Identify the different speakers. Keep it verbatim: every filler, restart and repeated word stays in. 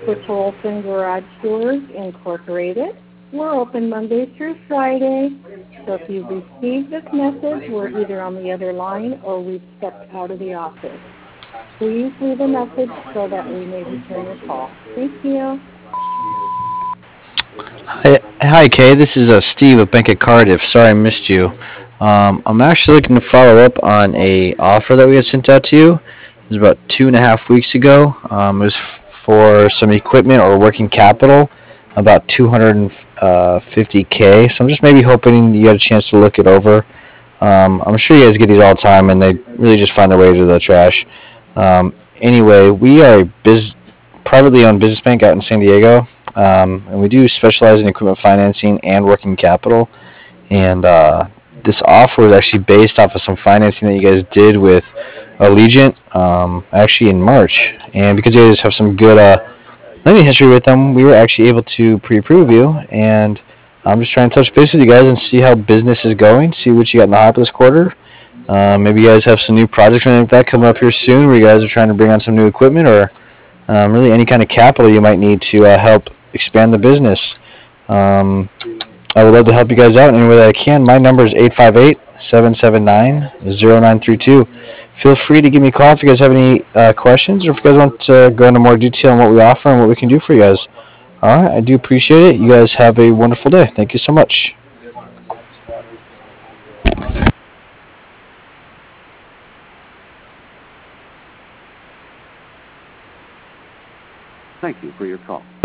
Speaker 1: for Tolson Garage Doors Incorporated. We're open Monday through Friday, so if you've received this message, we're either on the other line or we've stepped out of the office. Please leave a message so that we may return your call. Thank you.
Speaker 2: Hi, hi, Kay. This is uh, Steve with Bank of Cardiff. Sorry I missed you. Um, I'm actually looking to follow up on a offer that we had sent out to you. It was about two and a half weeks ago. Um, it was f- for some equipment or working capital, about two hundred fifty k. So I'm just maybe hoping you had a chance to look it over. Um, I'm sure you guys get these all the time, and they really just find their way to the trash. Um, anyway, we are a biz- privately owned business bank out in San Diego, um, and we do specialize in equipment financing and working capital. And uh, this offer was actually based off of some financing that you guys did with Allegiant, um, actually in March. And because you guys have some good uh, lending history with them, we were actually able to pre-approve you. And I'm just trying to touch base with you guys and see how business is going, see what you got in the hopper this quarter. Uh, maybe you guys have some new projects or anything like that coming up here soon where you guys are trying to bring on some new equipment, or um, really any kind of capital you might need to uh, help expand the business. Um, I would love to help you guys out in any way that I can. My number is eight five eight, seven seven nine, zero nine three two. Feel free to give me a call if you guys have any uh, questions or if you guys want to go into more detail on what we offer and what we can do for you guys. All right, I do appreciate it. You guys have a wonderful day. Thank you so much.
Speaker 3: Thank you for your call.